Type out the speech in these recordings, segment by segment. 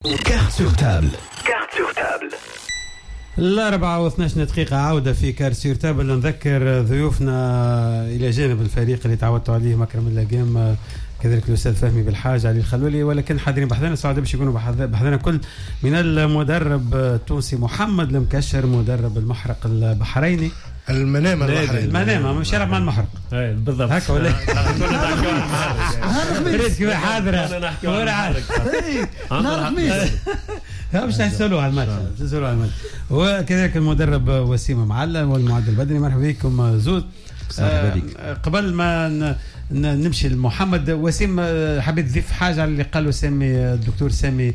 Carte sur table. Carte sur table. 4:12 عودة في كارت سور تابل. نذكر ضيوفنا إلى جانب الفريق اللي تعودتوا عليه مكرم اللاقام كذلك الأستاذ فهمي بالحاج علي الخلولي، ولكن حاضرين بحذنا سعادة باش يكونوا بحذنا كل من المدرب التونسي محمد المكشر مدرب المحرق البحريني المنامة البحرين المنامة مش يلعب مع المحرق بالضبط هكا ولا الخميس حاضرة نهار الخميس مش نسولوا على الماتش وكذلك المدرب وسيم معلم والمعد البدني. مرحبا بكم زود. قبل ما نمشي لمحمد وسيم حبيت تضيف حاجة على اللي قاله سامي الدكتور سامي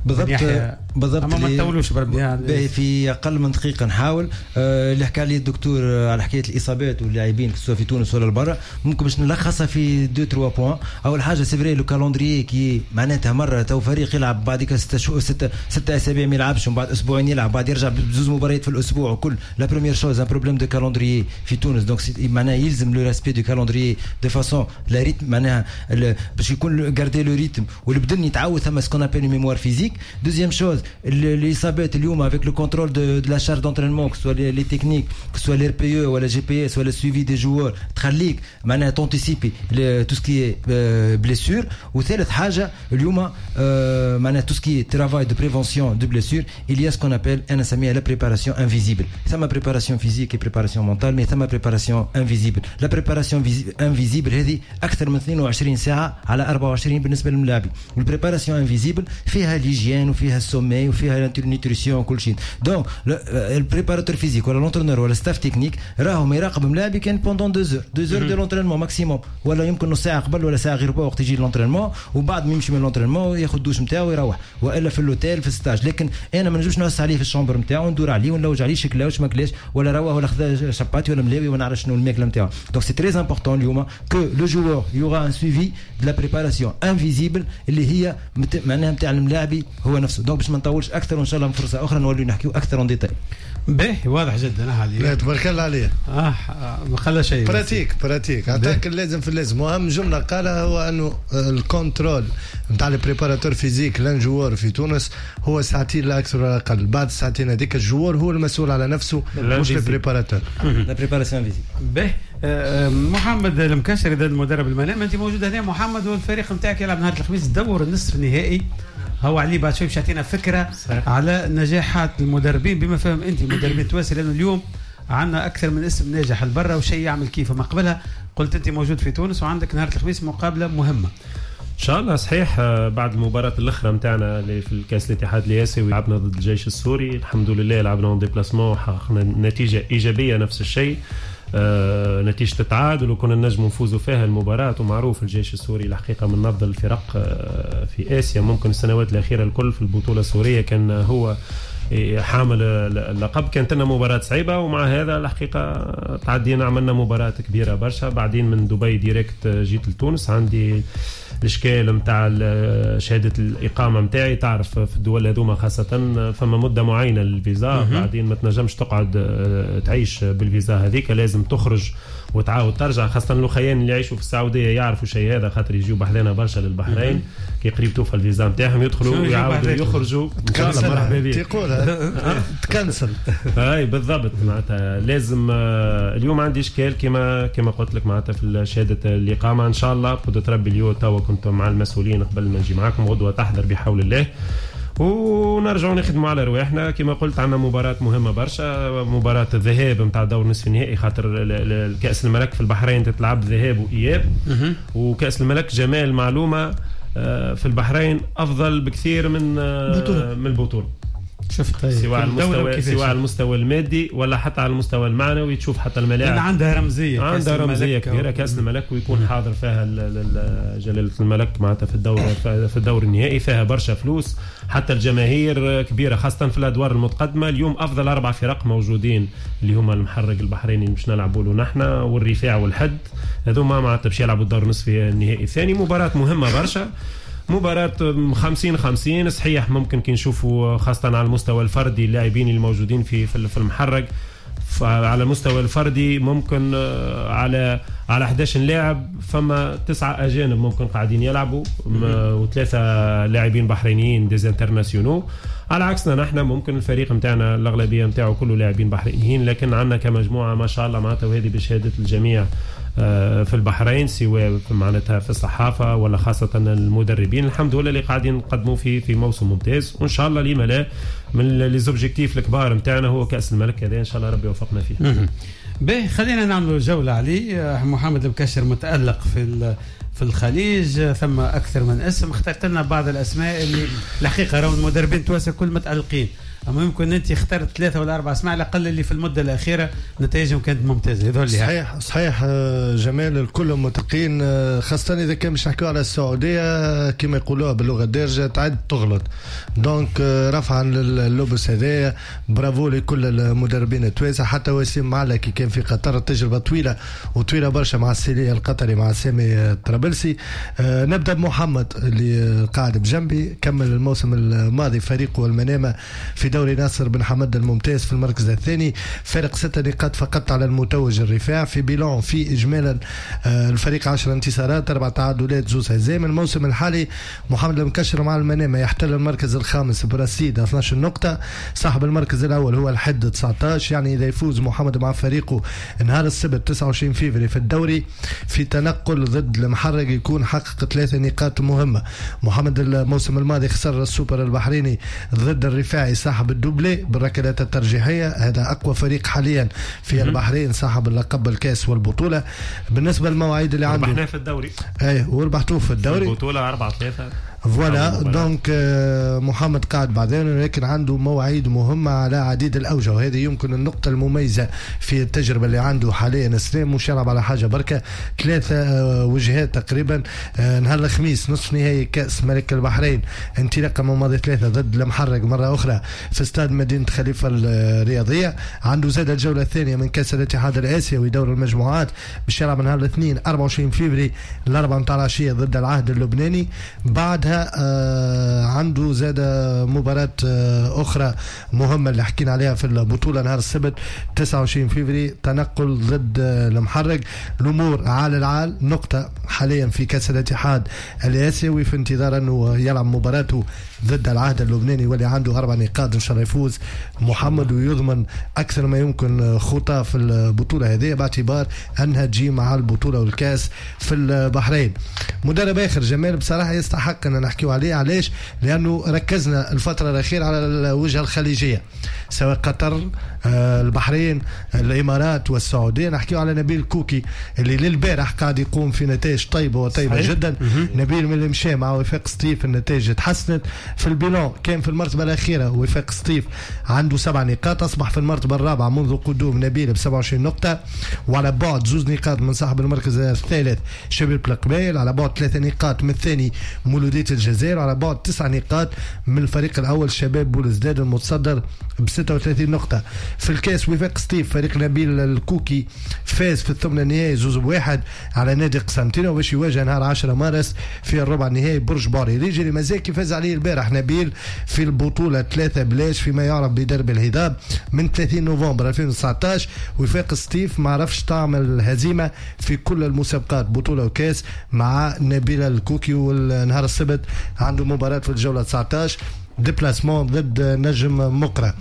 بالضبط اما ما نطولوش بربي يعني في اقل من دقيقه نحاول. اللي حكى لي الدكتور على حكايه الاصابات واللاعبين سواء في تونس ولا برا ممكن باش نلخصها في 2-3 بوان. اول حاجه سي فري لو كالندريي كي معناتها مره تو فريق يلعب بعد 6 اسابيع ما يلعبش ومن بعد اسبوعين يلعب بعد يرجع بزوز مباريات في الاسبوع وكل لا بروميير شوز ان بروبليم دو كالندريي في تونس. دونك معناها يلزم لو ريسبي دو كالندريي دو فاسون لا ريتم معناها باش يكون غاردي لو ريتم والبدن يتعود ثم سكون ابل ميموار فيزيك. Deuxième chose, les sabbats, avec le contrôle de la charge d'entraînement, que ce soit les techniques, que ce soit l'RPE ou la GPS, soit le suivi des joueurs, تخليك معناها تانتيسيبي tout ce qui est blessure. وثالث حاجة اليوم معناها tout ce qui est travail de prévention de blessure, il y a ce qu'on appelle أنا نسميها la préparation invisible. ثم préparation physique et préparation mentale, mais ثم préparation invisible. La préparation invisible هذه أكثر من 22 ساعة على 24 بالنسبة للملاعبين. والpréparation invisible فيها l'hygiène وفيها السومي وفيها النيوتريسيون وكل شيء. دونك البريباراتور فيزيك ولا لونترونور ولا ستاف تكنيك راهم يراقب ملاعبي كان بوندون 2 heures دو لونترينمون ماكسيموم، ولا يمكن نص ساعه قبل ولا ساعه غير وقت يجي لونترينمون وبعد ما يمشي من لونترينمون ياخذ دوش نتاعو ويروح، والا في اللوتيل في الستاج. لكن انا ما نجمش نوسع عليه في الشامبر نتاعو ندور عليه ونلوج عليه شكلاوش ماكلاش ولا رواه ولا خذا شباتي ولا ملاوي وما نعرف شنو الماكله نتاعو. دونك سي تري امبورطون اليوم كو لو جوور يوغا ان سويفي دو لا بريباراسيون انفيزيبل اللي هي معناها نتاع الملاعبي هو نفسه. دونك باش ما نطولش اكثر وان شاء الله فرصه اخرى نولي نحكيو اكثر اون ديتاي. باهي واضح جدا هذه. لا تبارك الله عليه. ما خلى شيء. براتيك عطاك اللازم في اللازم. واهم جمله قالها هو انه الكنترول نتاع البريباراتور فيزيك لان جوار في تونس هو ساعتين لا اكثر ولا اقل. بعد الساعتين هذيك الجوار هو المسؤول على نفسه مش البريباراتور. لا بريباراسيون فيزيك. باهي محمد المكشر اذا المدرب المنام انت موجود هنا محمد والفريق نتاعك يلعب نهار الخميس الدور النصف النهائي. هو علي بعد شوي باش يعطينا فكره على نجاحات المدربين بما فهم انت مدربين تواسي، لانه اليوم عندنا اكثر من اسم ناجح البرة وشيء يعمل كيف. ما قبلها قلت انت موجود في تونس وعندك نهار الخميس مقابله مهمه ان شاء الله. صحيح بعد المباراه الاخرى نتاعنا اللي في الكاس الاتحاد الاسيوي لعبنا ضد الجيش السوري، الحمد لله لعبنا اون ديبلاسمون وحققنا نتيجه ايجابيه نفس الشيء. نتيجة التعادل وكنا نجم نفوزوا فيها المباراة. ومعروف الجيش السوري الحقيقة من أفضل الفرق في آسيا ممكن السنوات الأخيرة الكل في البطولة السورية كان هو حامل اللقب. كانت لنا مباراة صعيبة ومع هذا الحقيقة تعدينا عملنا مباراة كبيرة برشا. بعدين من دبي ديريكت جيت لتونس. عندي الاشكال متاع شهاده الاقامه متاعي، تعرف في الدول هذوما خاصه فما مده معينه للفيزا. بعدين ما تنجمش تقعد تعيش بالفيزا هذيك، لازم تخرج وتعاود ترجع. خاصه الاخوان اللي يعيشوا في السعوديه يعرفوا شيء هذا، خاطر يجيو بحذانا برشا للبحرين كي قريب توفى الفيزا نتاعهم يدخلوا ويعاودوا يخرجوا. تقول تكنسل. اي بالضبط. معناتها لازم اليوم عندي اشكال كما قلت لك معناتها في شهاده الاقامه. ان شاء الله بقدرة ربي اليوم توا كنت مع المسؤولين قبل ما نجي معاكم، غدوه تحضر بحول الله ونرجعوا نخدموا على رواحنا. كما قلت عندنا مباراة مهمة برشا، مباراة الذهاب نتاع دور نصف النهائي، خاطر الكأس الملك في البحرين تتلعب ذهاب وإياب. وكأس الملك جمال معلومة في البحرين أفضل بكثير من البطولة. شفت سواء على المستوى المادي ولا حتى على المستوى المعنوي. تشوف حتى الملاعب عندها رمزيه كبيره كاس الملك ويكون حاضر فيها جلاله الملك معناتها في الدور النهائي. فيها برشا فلوس، حتى الجماهير كبيره خاصه في الادوار المتقدمه. اليوم افضل 4 فرق موجودين اللي هما المحرق البحريني باش نلعبوا له نحن والرفاع والحد، هذوما معناتها باش يلعبوا الدور نصف النهائي الثاني. مباراه مهمه برشا، مباراة 50-50 صحيح. ممكن كي نشوفوا خاصة على المستوى الفردي اللاعبين الموجودين في المحرق على المستوى الفردي ممكن على 11 لاعب فما 9 أجانب ممكن قاعدين يلعبوا و3 لاعبين بحرينيين ديز انترناسيونو. على عكسنا نحن ممكن الفريق متاعنا الأغلبية متاعه كله لاعبين بحرينيين، لكن عندنا كمجموعة ما شاء الله معناتها، وهذه بشهادة الجميع في البحرين سواء معناتها في الصحافة ولا خاصة المدربين الحمد لله اللي قاعدين نقدموا في موسم ممتاز، وإن شاء الله لما لا من ليزوبجيكتيف الكبار متاعنا هو كأس الملك هذا إن شاء الله ربي يوفقنا فيه. باهي خلينا نعملوا جولة عليه. محمد المكشر متألق في الخليج، ثم أكثر من اسم، اخترت لنا بعض الأسماء اللي الحقيقة راهو المدربين تواسى كل متألقين، أما يمكن أنت اخترت 3 ولا 4 أسماء على الأقل اللي في المدة الأخيرة نتائجهم كانت ممتازة. هذول صحيح جمال، الكل متقين، خاصة إذا كان مش نحكيو على السعودية كما يقولوها باللغة الدارجة تعد تغلط. دونك رفعا لللبس هذايا، برافو لكل المدربين التوانسة، حتى وسيم معلا كي كان في قطر تجربة طويلة برشا مع السيلية القطري مع سامي الطرابلسي. نبدأ بمحمد اللي قاعد بجنبي، كمل الموسم الماضي فريقه المنامة في دوري ناصر بن حمد الممتاز في المركز الثاني، فارق 6 نقاط فقط على المتوج الرفاع. في بيلون في إجمالا الفريق 10 انتصارات 4 تعادلات 2 هزائم. الموسم الحالي محمد المكشر مع المنامة يحتل المركز الخامس برصيد 12 نقطة، صاحب المركز الأول هو الحد 19، يعني إذا يفوز محمد مع فريقه نهار السبت 29 فيفري في الدوري في تنقل ضد المحرق يكون حقق 3 نقاط مهمة. محمد الموسم الماضي خسر السوبر البحريني ضد الرفاعي صاحب الدوبلي بالركلات الترجيحية، هذا أقوى فريق حاليا في البحرين صاحب اللقب الكاس والبطولة. بالنسبة للمواعيد اللي عنده ربحناه في الدوري، وربحتوه في الدوري البطولة 4-3 فوالا. دونك محمد قاعد بعدين، لكن عنده مواعيد مهمة على عديد الأوجه، وهذه يمكن النقطة المميزة في التجربة اللي عنده حاليا. سلام مش يلعب على حاجة بركة، 3 وجهات تقريبا. نهار الخميس نصف نهائي كأس ملك البحرين انطلاقا من ماضي 3 ضد المحرق مرة أخرى في استاد مدينة خليفة الرياضية. عنده زاد الجولة الثانية من كأس الاتحاد الآسيوي دور المجموعات باش يلعب نهار الاثنين 24 فيفري 4 متاع العشية ضد العهد اللبناني. بعدها عنده زاد مباراة أخرى مهمة اللي حكينا عليها في البطولة نهار السبت 29 فيفري تنقل ضد المحرق. الأمور عال العال، نقطة حاليا في كأس الاتحاد الآسيوي في انتظار أنه يلعب مباراته ضد العهد اللبناني واللي عنده 4 نقاط إن شاء الله يفوز محمد ويضمن أكثر ما يمكن خطة في البطولة هذه باعتبار أنها تجي مع البطولة والكاس في البحرين. مدرب آخر جمال بصراحة يستحق أن نحكيه عليه، علاش؟ لأنه ركزنا الفترة الأخيرة على الوجهة الخليجية سواء قطر البحرين الإمارات والسعودية. نحكيه على نبيل كوكي اللي للبارح قاعد يقوم في نتائج طيبة وطيبة جدا. نبيل من المشي مع وفاق سطيف النتائج تحسنت. في البيلون كان في المرتبة الأخيرة وفاق سطيف عنده 7 نقاط، أصبح في المرتبة الرابعة منذ قدوم نبيل ب27 نقطة، وعلى بعد 2 نقاط من صاحب المركز الثالث شبيب بلقبيل، على بعد 3 نقاط من الثاني مولودية الجزائر، وعلى بعد 9 نقاط من الفريق الأول شباب بولزداد المتصدر ب36 نقطة. في الكاس وفاق سطيف فريق نبيل الكوكي فاز في الثمن النهائي 2-1 على نادي قسنطينة باش يواجه نهار 10 مارس في الربع النهائي برج باري. ريجي المزاكي فاز عليه البارح نبيل في البطولة 3-0 فيما يعرف بدرب الهضاب من 30 نوفمبر 2019. وفاق سطيف ما عرفش تعمل هزيمة في كل المسابقات بطولة وكاس مع نبيل الكوكي، والنهار السبت عنده مباراة في الجولة 19 ديبلاسمون ضد نجم مقرة.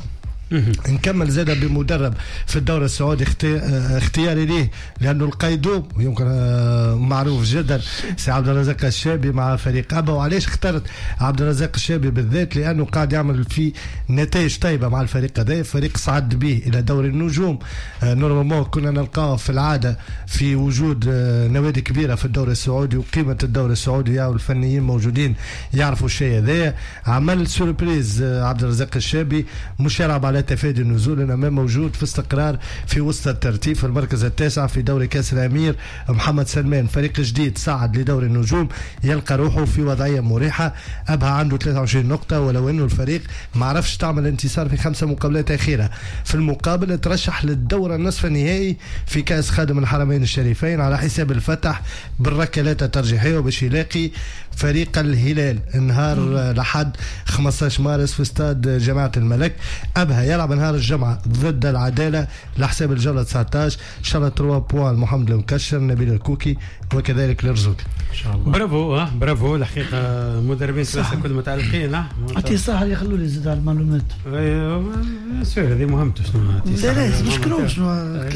نكمل زادة بمدرب في الدوري السعودي اختياري ليه لأنه القيدوم يمكن معروف جدا سي عبد الرزاق الشابي مع فريق أبا. وعليش اخترت عبد الرزاق الشابي بالذات؟ لأنه قاعد يعمل في نتائج طيبة مع الفريق هذا، فريق صعد به إلى دوري النجوم. نورمالمون كنا نلقاه في العادة في وجود نوادي كبيرة في الدوري السعودي، وقيمة الدوري السعودي والفنيين موجودين يعرفوا الشيء هذا. عمل سوربريز عبد الرزاق الشابي، مش يلعب على تفادي النزول، انما موجود في استقرار في وسط الترتيب في المركز التاسع في دوري كاس الامير محمد سلمان. فريق جديد صعد لدوري النجوم يلقى روحه في وضعيه مريحه. ابها عنده 23 نقطه، ولو انه الفريق ما عرفش تعمل انتصار في 5 مقابلات اخيره. في المقابل ترشح للدور النصف النهائي في كاس خادم الحرمين الشريفين على حساب الفتح بالركلات الترجيحيه، وباش يلاقي فريق الهلال نهار لحد 15 مارس في استاد جامعه الملك. ابها يلعب نهار الجمعه ضد العداله لحساب الجوله 19. ان شاء الله 3 بوان محمد المكشر، نبيل الكوكي وكذلك الرزوقي ان شاء الله. برافو برافو الحقيقه مدربين ثلاثه كل متعلقين. عطي صح يخلوا لي زيد على المعلومات. سؤال هذه مهمته شنو لا مش كلهم شنو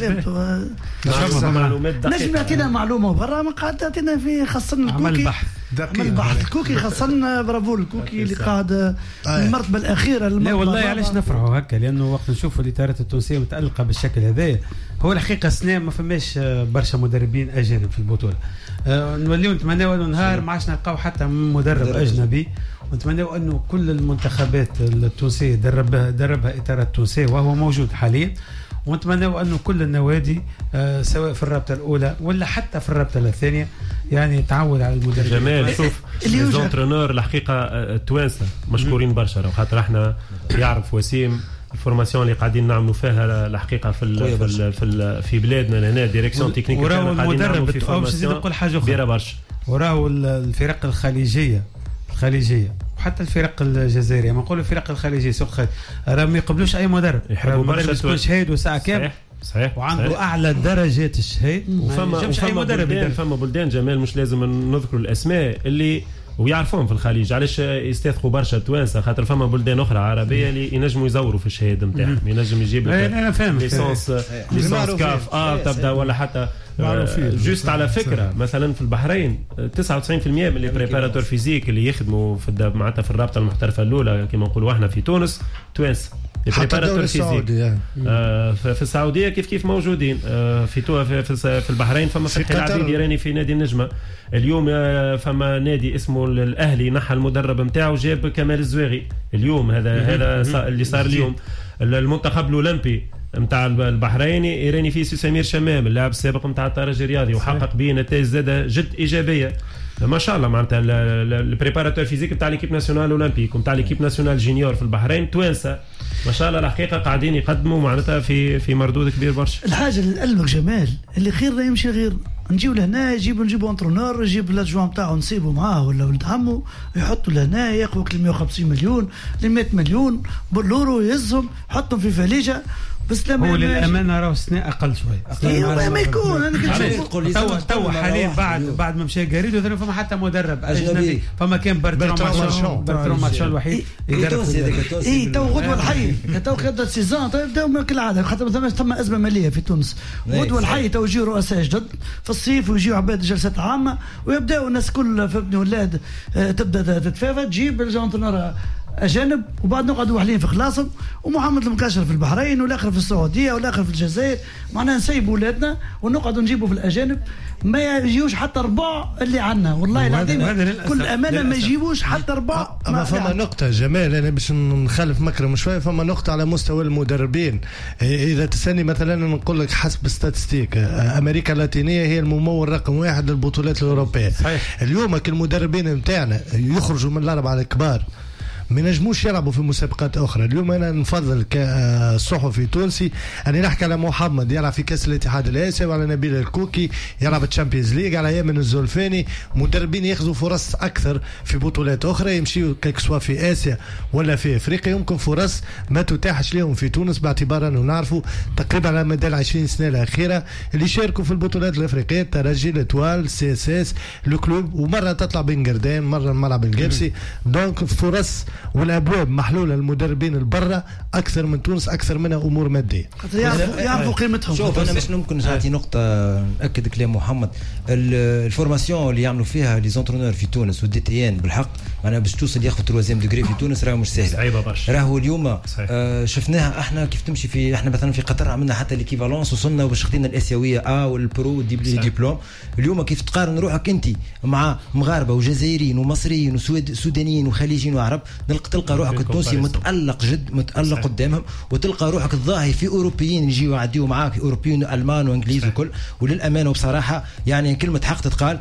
كلام معلومات دقيقه. نجم يعطينا معلومه برا ما قاعد تعطينا في خاصنا الكوكي عمل بحث دقيق. الكوكي خاصنا برافو الكوكي اللي قاعد المرتبه الاخيره. لا والله علاش نفرحوا هكا؟ لانه وقت نشوفوا الإطارات التونسيه متالقه بالشكل هذا. هو الحقيقه السنه ما فماش برشا مدربين اجانب في البطوله. نوليو نتمناو انه نهار ما عادش نلقاو حتى مدرب اجنبي، ونتمناو انه كل المنتخبات التونسيه دربها إطارات تونسيه وهو موجود حاليا. ونتمناو انه كل النوادي سواء في الرابطه الاولى ولا حتى في الرابطه الثانيه يعني تعود على المدرب. جمال شوف الانترينور الحقيقه التوانسه مشكورين برشا، خاطر احنا يعرف وسيم الفورماسيون اللي قاعدين نعملوا فيها الحقيقه في بلادنا هنا ديريكسيون تكنيك وراو المدرب نقول حاجه اخرى برشا. وراو الفرق الخليجيه وحتى الفرق الجزائريه، ما نقولوا الفرق الخليجيه سوق خارج راه ما يقبلوش اي مدرب، يحبوا برشا يكون شهيد وساعه كامل صحيح وعنده صحيح. اعلى درجات الشهيد. فما بلدان جمال مش لازم نذكر الاسماء اللي ويعرفون في الخليج علاش يستثقوا برشا توانسه، خاطر فما بلدان اخرى عربيه اللي ينجموا يزوروا في الشهاده نتاعهم، ينجم يجيب لك ليسونس كاف تبدا ولا حتى جوست. على فكره مثلا في البحرين 99% من اللي بريباراتور فيزيك اللي يخدموا في معناتها في الرابطه المحترفه الاولى كما نقولوا احنا في تونس توانسه. بريباراتور فيزيك في السعوديه كيف موجودين في البحرين. فما فتحي العبيد يراني في نادي النجمه اليوم. فما نادي اسمه الاهلي نحى المدرب نتاعو جاب كمال الزواغي اليوم. هذا اللي صار اليوم. المنتخب الاولمبي نتاع البحريني يراني فيه سمير شمام اللاعب السابق نتاع الترجي الرياضي وحقق به نتائج زاده جد ايجابيه ما شاء الله. معناتها البريباراتور فيزيك نتاع ليكيب ناسيونال اولمبيك ونتاع ليكيب ناسيونال جينيور في البحرين توانسه ما شاء الله الحقيقه قاعدين يقدموا معناتها في مردود كبير برشا. الحاجه اللي قلبك جمال اللي خير لا يمشي غير نجيو لهنا نجيبوا انترونور يجيب الادجوان نتاعو نسيبوا معاه ولا ولد عمه يحطوا لهنا ياخذوا 150 مليون ل 100 مليون بالورو يهزهم حطهم في فليجه بس لما هو للامانه راهو السنه اقل شوي. ايوه ما يكون انا تو حاليا بعد ما مشى جاريدو ثاني فما حتى مدرب اجنبي. فما كان برترون مارشال الوحيد يدرب تو غدوه الحي تو خدت سيزون يبداو من العاده خاطر ما ثم ازمه ماليه في تونس. غدوه الحي تو يجيو رؤساء جدد في الصيف ويجيو عباد جلسات عامه ويبداو الناس كل في ابن ولاد تبدا تتفافى تجيب الجونتنر اجانب وبعد نقعدوا وحلين في خلاصهم. ومحمد المكاشر في البحرين والاخر في السعوديه والاخر في الجزائر. معناها نسيبوا ولادنا ونقعدوا نجيبوا في الاجانب ما يجيوش حتى ربع اللي عنا والله العظيم كل امانه ما يجيبوش حتى ربع. اما فما نقطه جمال انا باش نخالف مكرم شويه. فما نقطه على مستوى المدربين. اذا تسالني مثلا نقول لك حسب ستاتستيك امريكا اللاتينيه هي الممول رقم 1 للبطولات الاوروبيه. اليوم المدربين نتاعنا يخرجوا من الاربعه الكبار ما ينجموش يلعبوا في مسابقات اخرى. اليوم انا نفضل كصحفي تونسي اني نحكي على محمد يلعب في كاس الاتحاد الاسيوي وعلى نبيل الكوكي يلعب الشامبيونز ليج على يمن الزولفاني. مدربين ياخذوا فرص اكثر في بطولات اخرى يمشيوا سواء في اسيا ولا في افريقيا. يمكن فرص ما تتاحش لهم في تونس باعتبار انه نعرفوا تقريبا على مدى 20 سنه الاخيره اللي شاركوا في البطولات الافريقيه الترجي الاتوال سي اس اس لو كلوب ومره تطلع بن قردان مره الملعب الجبسي. دونك فرص والابواب محلوله للمدربين البرة اكثر من تونس اكثر منها امور ماديه يعرفوا قيمتهم. شوف انا مش ممكن نعطي نقطه ناكد كلام محمد. الفورماسيون اللي يعملوا فيها لي زونترونور في تونس والدي تي ان بالحق معناها باش توصل ياخذ 3 ديجري في تونس راهو مش سهل صعيبه برشا. راهو اليوم شفناها احنا كيف تمشي في احنا مثلا في قطر عملنا حتى ليكيفالونس وصلنا باش خدينا الاسيويه والبرو ديبلوم. اليوم كيف تقارن روحك انت مع مغاربه وجزائريين ومصريين وسودانيين وخليجيين وعرب تلقى روحك التونسي متألق متألق قدامهم وتلقى روحك الظاهي في اوروبيين يجيوا يعديوا معاك اوروبيين والمان وانجليز وكل. وللامانه وبصراحه يعني كلمه حق تتقال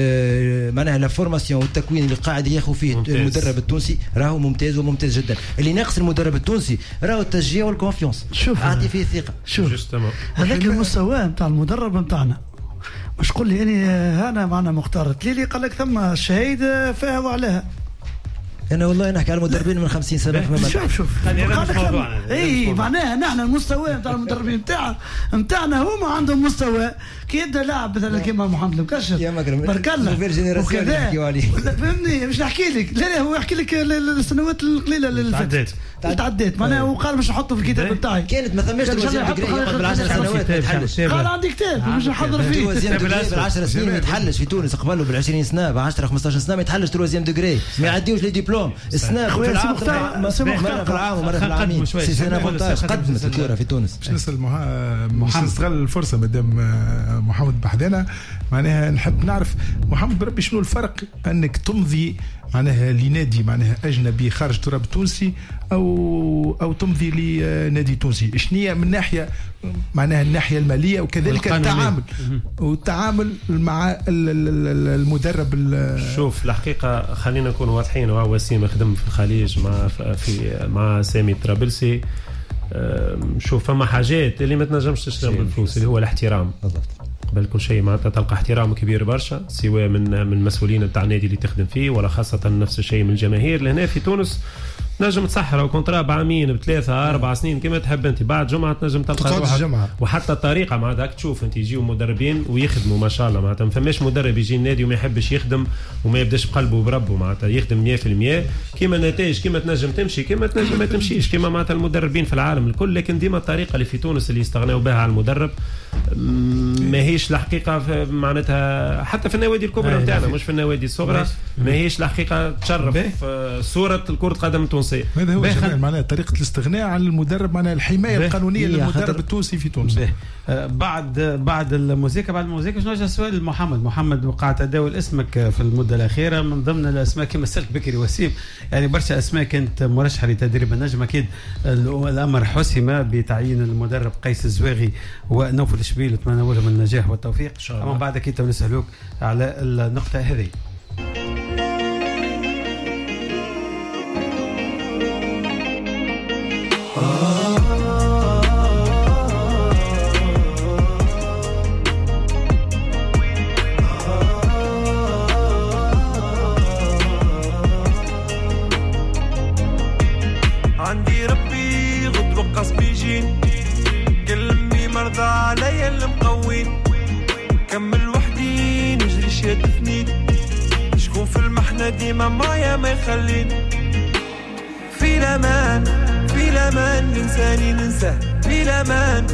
معناها لا فورماسيون والتكوين اللي قاعد ياخذ فيه المدرب التونسي راهو ممتاز وممتاز جدا. اللي ناقص المدرب التونسي راهو التشجيع والكونفيونس. شوف اعطي فيه ثقه. شوف هذاك المستوى نتاع المدرب نتاعنا مش قول لي يعني انا معنا مختار تليلي قال لك ثم الشهيد فيها وعليها انا والله نحكي على المدربين من 50 سنه في شوف اي معناها نحن المستوى نتاع المدربين نتاعنا هما عندهم مستوى كي يبدا لاعب مثلا كيما محمد المكشف بارك الله وكذا فهمني مش نحكي لك لا هو يحكي لك السنوات القليله اللي تعديت معناها وقال مش نحطه في الكتاب بتاعي كانت ما ثماش قبل 10 سنوات قال عندي كتاب مش نحضر فيه بال 10 سنين ما يتحلش في تونس قبله بال 20 سنه ب 10 15 سنه ما يتحلش تروازيام دوغري ما يعديوش لي دبلوم السنه في العام مره في العام ومره في العامين سنه فونتاج قدمت الكره في تونس باش نسال محمد نستغل الفرصه مادام محمد بحدنا معناها نحب نعرف محمد بربي شنو الفرق انك تمضي معناها لنادي معناها اجنبي خارج التراب التونسي او تمضي لنادي تونسي شنية من ناحيه معناها الناحيه الماليه وكذلك التعامل مع المدرب. شوف الحقيقه خلينا نكون واضحين. وسيم خدم في الخليج مع سامي الطرابلسي. شوف فما حاجات اللي ما تنجمش تشتري بالفلوس اللي هو الاحترام قبل كل شيء معناتها تلقى احترام كبير برشا سواء من المسؤولين نتاع النادي اللي تخدم فيه ولا خاصة نفس الشيء من الجماهير. لهنا في تونس نجم تصحر او كونترا بعامين ب3 4 سنين كما تحب انت بعد جمعة تنجم تلقى روحك. وحتى الطريقة مع ذاك تشوف انت يجيو مدربين ويخدموا ما شاء الله معناتها ما فماش مدرب يجي النادي وما يحبش يخدم وما يبداش بقلبه وبربه معناتها يخدم 100% كما النتائج كما تنجم تمشي كما تنجم ما تمشيش كما معناتها المدربين في العالم الكل. لكن ديما الطريقة اللي في تونس اللي يستغنوا بها على المدرب ما هيش الحقيقة معناتها حتى في النوادي الكبرى نتاعنا مش في النوادي الصغرى ما هيش الحقيقة تشرف صورة كرة القدم التونسية. هذا هو معناها طريقة الاستغناء عن المدرب معناها الحماية القانونية للمدرب التونسي في تونس. بعد الموسيقى شنو جا سؤال محمد وقعت تداول اسمك في المدة الأخيرة من ضمن الأسماء كما سألت بكري وسيم يعني برشا أسماء كانت مرشحة لتدريب النجم. أكيد الأمر حسم بتعيين المدرب قيس الزواغي ونوفل الشبيل واتمنى لهم النجاح والتوفيق إن شاء الله. أما بعد أكيد نسألوك على النقطة هذه. عندي ربي غد وقص بيجين قلبي مرضى عليا المقوين كمل وحدي نجري شاد فنيد شكون في المحنة ديما معايا ما يخلين في الأمان ننساني ننساه في الأمان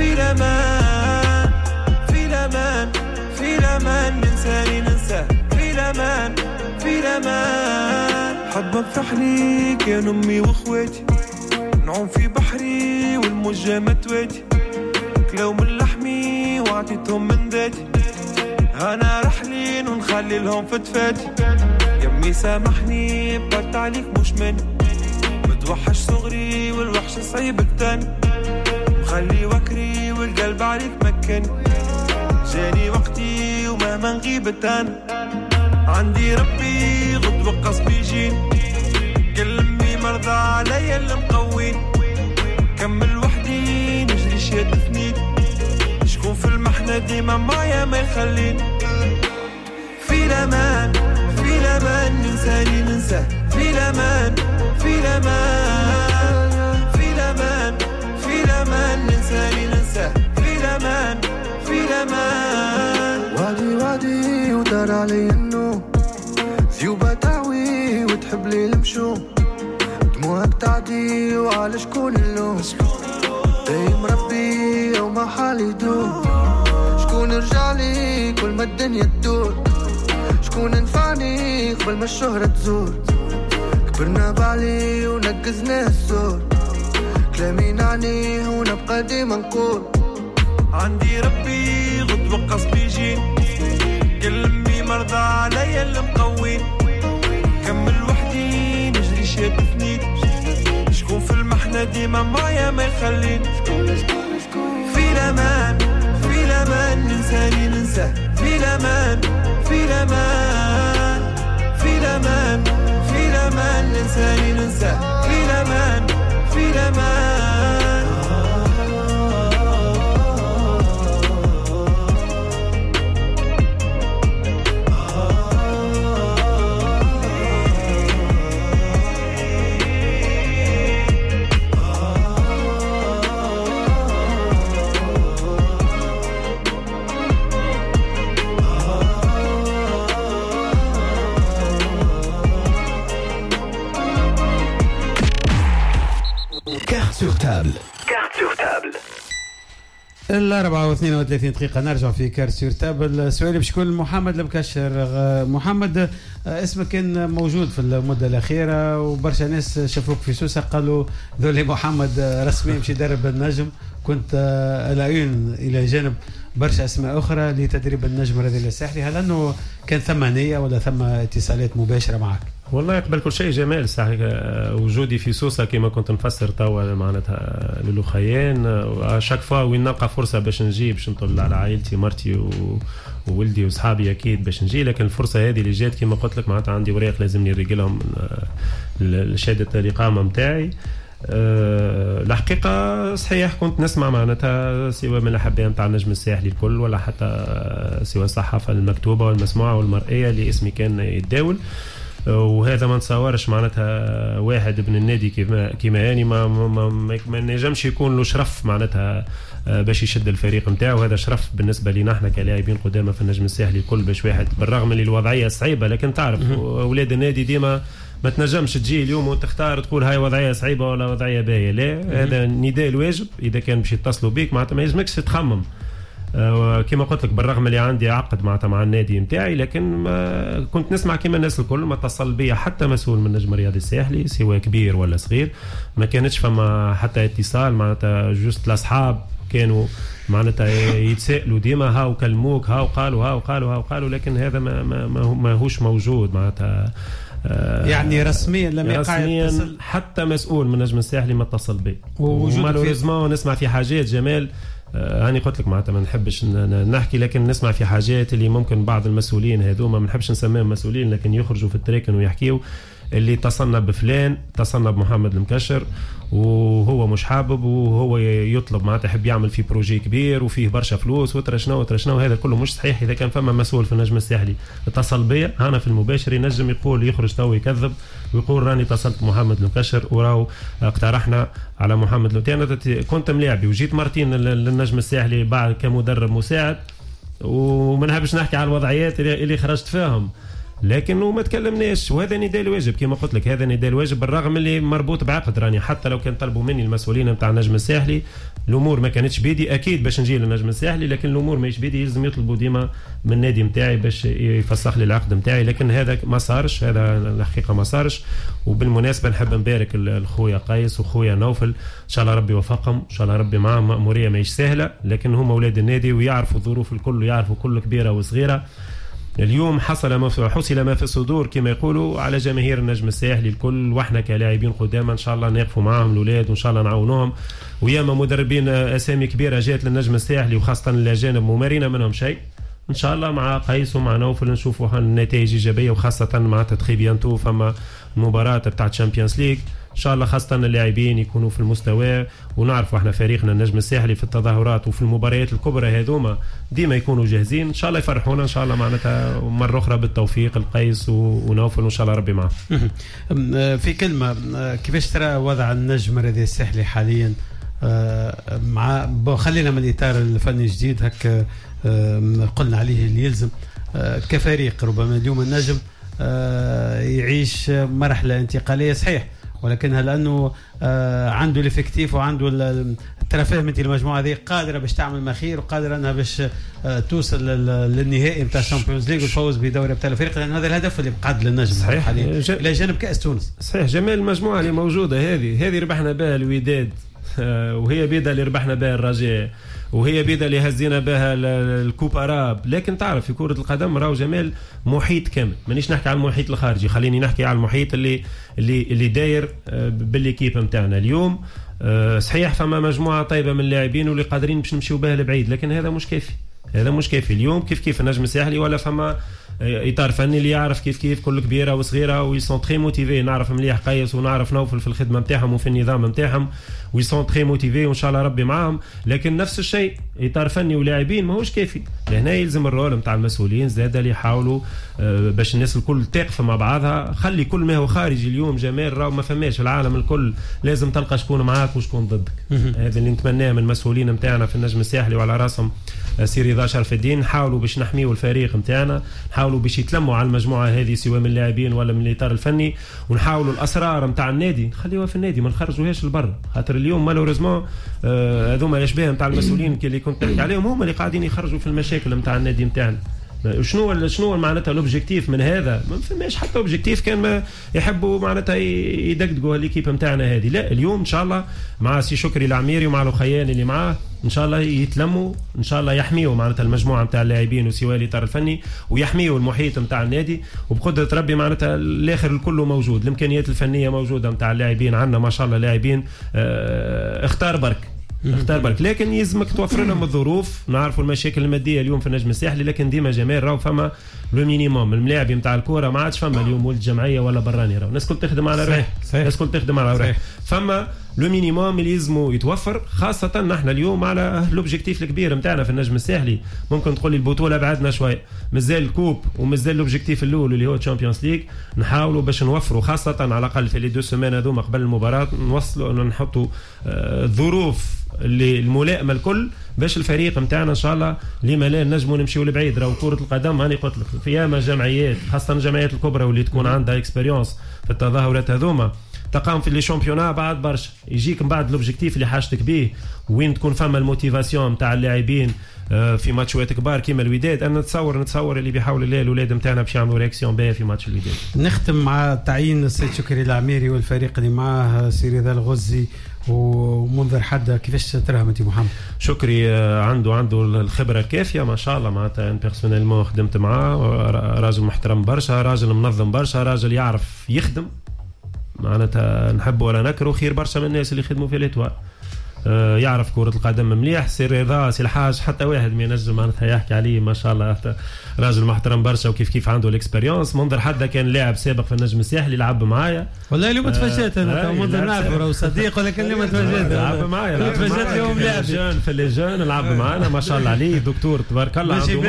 ننساني ننساه في الأمان حد مفتح لي كان أمي وأخواتي نعوم في بحري والموجة متواتي كلاو من لحمي وعطيتهم من ذاتي أنا رحلين ونخلي لهم فتفاتي يمي سامحني بقت عليك مش مني متوحش صغري والوحش صعيب التاني مخلي وكري والقلب عليك مكني جاني وقتي ومهما نغيب التاني عندي ربي غد وقص بيجين قلبي مرضى عليا المقوين كمل وحدي نجري شاد فنيد شكون في المحنة ديما معايا ما يخلين في الأمان ننساني ننساه في الأمان ننساني ننساه في الأمان وادي ودار علي النوم زيوبة تعوي وتحب لي المشوم دموعك تعدي وعلى شكون اللوم دايم ربي وما حالي دوم شكون رجع لي كل ما الدنيا تدور شكون نفعني قبل ما الشهرة تزور كبرنا بعلي ونقزنا الزور كلامي نعنيه ونبقى ديما نقول عندي ربي غد وقص بيجين قلبي مرضى عليا المقوين كمل وحدي نجري شاد فنيد شكون في المحنة ديما معايا ما يخلين في الأمان ننساني ننساه في الأمان ننساني ننساه في الأمان Carte sur table. Carte sur table. 4:32 دقيقة نرجع في كارت سور تابل. السؤال باش يكون محمد المكشر. محمد، اسمك كان موجود في المدة الأخيرة وبرشا ناس شافوك في سوسة قالوا ذولي محمد رسمي باش يدرب النجم. كنت العيون إلى جانب برشا أسماء أخرى لتدريب النجم الرذيل الساحلي. هل أنه كان ثم نية ولا ثم اتصالات مباشرة معك؟ والله قبل كل شيء جمال صح وجودي في سوسة كما كنت نفسر توا معناتها للوخيان شاك فوا وين نلقى فرصة باش نجي باش نطل على عائلتي مرتي وولدي وصحابي أكيد باش نجي. لكن الفرصة هذه اللي جات كما قلت لك معناتها عندي وريق لازمني نرجلهم شهادة الإقامة متاعي. الحقيقة صحيح كنت نسمع معناتها سواء من الأحباء متاع النجم الساحلي الكل ولا حتى سواء الصحافة المكتوبة والمسموعة والمرئية اللي اسمي كان يتداول. وهذا ما نتصورش معناتها واحد ابن النادي كيما اني ما نجمش يكون له شرف معناتها باش يشد الفريق نتاعو. هذا شرف بالنسبه لنا احنا كلاعبين قدامى في النجم الساحلي الكل باش واحد بالرغم اللي الوضعيه صعيبه. لكن تعرف اولاد النادي ديما ما تنجمش تجي اليوم وتختار تقول هاي وضعيه صعيبه ولا وضعيه باهيه. لا هذا نداء الواجب اذا كان باش يتصلوا بيك معناتها ما يلزمكش تخمم. كما قلت لك بالرغم اللي عندي عقد مع النادي نتاعي لكن كنت نسمع كما الناس الكل ما اتصل بي حتى مسؤول من النجم الرياضي الساحلي سواء كبير ولا صغير. ما كانتش فما حتى اتصال معناتها جوست الاصحاب كانوا معناتها يتسائلوا ديما هاو كلموك هاو قالوا لكن هذا ما هوش موجود معناتها. يعني رسميا لم يقع يتصل حتى مسؤول من النجم الساحلي ما اتصل بي. ومالوريزمون نسمع في حاجات جمال أنا قلت لك معناتها ما نحبش نحكي لكن نسمع في حاجات اللي ممكن بعض المسؤولين هذوما ما نحبش نسميهم مسؤولين لكن يخرجوا في التريكن ويحكيوا اللي اتصلنا بفلان اتصلنا بمحمد المكشر وهو مش حابب وهو يطلب معناتها يحب يعمل في بروجي كبير وفيه برشا فلوس وترشنا هذا كله مش صحيح. اذا كان فما مسؤول في النجم الساحلي اتصل بيا انا في المباشر ينجم يقول يخرج تو يكذب ويقول راني اتصلت محمد المكشر وراو اقترحنا على محمد انا كنت ملاعبي وجيت مرتين للنجم الساحلي بعد كمدرب مساعد وما نحبش نحكي على الوضعيات اللي خرجت فيهم لكن وما تكلمناش. وهذا نداء الواجب كما قلت لك هذا نداء الواجب بالرغم اللي مربوط بعقد راني حتى لو كان طلبوا مني المسؤولين نتاع النجم الساحلي الامور ما كانتش بيدي اكيد باش نجي للنجم الساحلي لكن الامور ماهيش بيدي يلزم يطلبوا ديما من النادي نتاعي باش يفسخ لي العقد نتاعي لكن هذا ما صارش. هذا الحقيقه ما صارش. وبالمناسبه نحب نبارك الخويا قيس وخويا نوفل ان شاء الله ربي وفقهم ان شاء الله ربي معهم مأموريه ماهيش سهله لكن هم اولاد النادي ويعرفوا الظروف الكل ويعرفوا كل كبيره وصغيره. اليوم حصل ما في الصدور كما يقولوا على جماهير النجم الساحلي الكل واحنا كلاعبين قدامى ان شاء الله نقفوا معهم الاولاد وان شاء الله نعاونوهم. وياما مدربين اسامي كبيره جات للنجم الساحلي وخاصه الاجانب ممارين منهم شيء ان شاء الله مع قيس ومع نوفل نشوفوا النتائج ايجابيه وخاصه مع تدخي بيانتو فما مباراه بتاعت تشامبيونز ليج ان شاء الله خاصه اللاعبين يكونوا في المستوى ونعرفوا احنا فريقنا النجم الساحلي في التظاهرات وفي المباريات الكبرى هذوما ديما يكونوا جاهزين ان شاء الله يفرحونا ان شاء الله معناتها مره اخرى بالتوفيق القيس ونوفل وان شاء الله ربي معهم. في كلمه كيفاش ترى وضع النجم الرياضي الساحلي حاليا مع خلينا من الاطار الفني الجديد هكا قلنا عليه اللي يلزم كفريق ربما اليوم النجم يعيش مرحله انتقاليه صحيح ولكن هل انه عنده الافكتيف وعنده التفاهم انت المجموعه هذه قادره باش تعمل ما خير وقادره انها باش توصل للنهائي نتاع الشامبيونز ليج والفوز بدوري ابطال افريقيا لان هذا الهدف اللي بقعد للنجم صحيح حاليا الى جانب كاس تونس. صحيح جمال المجموعه اللي موجوده هذه ربحنا بها الوداد وهي بيدا اللي ربحنا بها الرجاء وهي بيدا اللي هزينا بها الكوباراب لكن تعرف في كرة القدم راهو جمال محيط كامل مانيش نحكي على المحيط الخارجي خليني نحكي على المحيط اللي داير بالليكيب نتاعنا اليوم. صحيح فما مجموعة طيبة من اللاعبين واللي قادرين باش نمشيو بها لبعيد لكن هذا مش كافي اليوم كيف النجم الساحلي ولا فما اطار فني اللي يعرف كيف كل كبيره وصغيره ويسون تري موتيفي نعرف مليح قيس ونعرف نوفل في الخدمه نتاعهم وفي النظام نتاعهم ويسون تري موتيفي وان شاء الله ربي معاهم لكن نفس الشيء اطار فني ولاعبين ماهوش كافي لهنا يلزم الرول نتاع المسؤولين زاد اللي يحاولوا باش الناس الكل تقف مع بعضها خلي كل ما هو خارجي اليوم جمال راهو ما فماش العالم الكل لازم تلقى شكون معاك وشكون ضدك. هذا اللي نتمناه من المسؤولين نتاعنا في النجم الساحلي وعلى راسهم سير رضا شرف الدين نحاولوا باش نحميوا الفريق نتاعنا نحاولوا نحاولوا باش يتلموا على المجموعه هذه سواء من اللاعبين ولا من الاطار الفني، ونحاولوا الاسرار نتاع النادي نخليوها في النادي ما نخرجوهاش لبرا، خاطر اليوم مالوريزمون هذوما الاشباه نتاع المسؤولين اللي كنت نحكي عليهم هما اللي قاعدين يخرجوا في المشاكل نتاع النادي نتاعنا. شنو معناتها الاوبجيكتيف من هذا؟ ما فماش حتى اوبجيكتيف كان ما يحبوا معناتها يدقدقوا هاليكيب نتاعنا هذه. لا اليوم ان شاء الله مع سي شكري العميري ومع الخيان اللي معاه ان شاء الله يتلموا، ان شاء الله يحميوا معناتها المجموعه نتاع اللاعبين وسواء الاطار الفني، ويحميوا المحيط نتاع النادي، وبقدره ربي معناتها الاخر الكل موجود، الامكانيات الفنيه موجوده نتاع اللاعبين عندنا ما شاء الله لاعبين اختار برك، لكن يلزمك توفر لهم الظروف. نعرفوا المشاكل الماديه اليوم في النجم الساحلي، لكن ديما جمال راهو فما لو مينيموم. الملاعب نتاع الكوره ما عادش فما اليوم ولد جمعيه ولا براني، راهو الناس كل تخدم على روحها، الناس كل تخدم على روحها، فما لو مينيموم اللي يلزموا يتوفر، خاصه نحن اليوم على الاوبجيكتيف الكبير نتاعنا في النجم الساحلي. ممكن تقول لي البطوله بعدنا شويه، مازال الكوب ومازال الاوبجيكتيف الاول اللي هو تشامبيونز ليغ، نحاولوا باش نوفروا خاصه على الاقل في لي دو سيمين هذوما قبل المباراه نوصلوا انه نحطوا الظروف اللي الملائمه الكل باش الفريق نتاعنا ان شاء الله لما لا نجموا نمشيوا لبعيد. راهو كره القدم هاني قلت لك في ياما جمعيات خاصه الجمعيات الكبرى واللي تكون عندها اكسبيريونس في التظاهرات هذوما تقام في لي شامبيونا بعد برشا، يجيك من بعد الاوبجيكتيف اللي حاجتك به وين تكون فما الموتيفاسيون نتاع اللاعبين في ماتشات كبار كيما الوداد. انا نتصور اللي بيحاول الله الاولاد نتاعنا باش يعملوا رياكسيون باهيه في ماتش الوداد. نختم مع تعيين السيد شكري العميري والفريق اللي معاه سير ذا الغزي ومنذر حدا، كيفاش تراهم انت محمد؟ شكري عنده الخبره الكافيه ما شاء الله، معناتها بيرسونيلمون خدمت معاه، راجل محترم برشا، راجل منظم برشا، راجل يعرف يخدم، معناتها نحبه ولا نكره، خير برشا من الناس اللي يخدموا في الاتوار. يعرف كرة القدم مليح. سي رضا سي الحاج حتى واحد ما ينجم معناتها يحكي عليه ما شاء الله، راجل محترم برشا وكيف عنده الاكسبيريونس. منذر حدا كان لاعب سابق في النجم الساحلي لعب معايا والله اليوم تفاجأت انا منذر نعرفه راهو صديق، ولكن اليوم تفاجأت لعب معايا تفاجأت اليوم لاعب في الليجون لعب معانا ما شاء الله عليه. دكتور تبارك الله عنده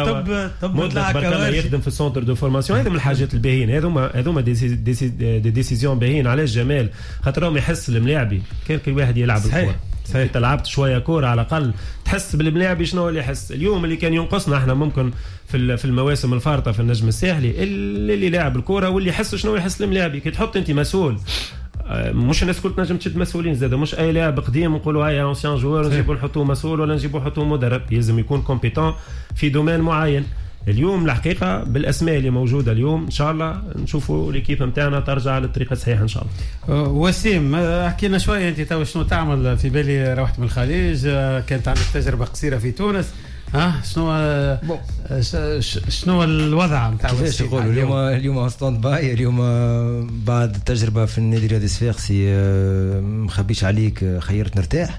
مدة تبارك الله يخدم في السونتر دو فورماسيون. هذه من الحاجات الباهين، هذوما دي ديسيزيون باهين. علاش جمال؟ خاطرهم يحس الملاعبي كان كل واحد يلعب الكورة. انت لعبت شويه كوره على الاقل تحس بالملاعبي شنو اللي يحس. اليوم اللي كان ينقصنا احنا ممكن في المواسم الفارطه في النجم الساحلي اللي لاعب الكوره واللي يحس شنو يحس الملاعبي. كي تحط انت مسؤول، مش الناس كل تنجم تشد مسؤولين زاد، مش اي لاعب قديم نقولوا هاي انسيان جوار نجيبوا نحطوه مسؤول ولا نجيبوا نحطوه مدرب. لازم يكون كومبيتون في دومين معين. اليوم الحقيقه بالاسماء اللي موجوده اليوم ان شاء الله نشوفوا ليكيب نتاعنا ترجع للطريقه الصحيحه ان شاء الله. وسيم حكينا شويه انت تو شنو تعمل في بالي؟ روحت من الخليج، كانت عندك تجربه قصيره في تونس، شنو الوضع نتاع كيفاش يقولوا اليوم ستاند باي؟ اليوم بعد التجربه في النادي الرياضي الصفاقسي مخبيش عليك خيرت نرتاح.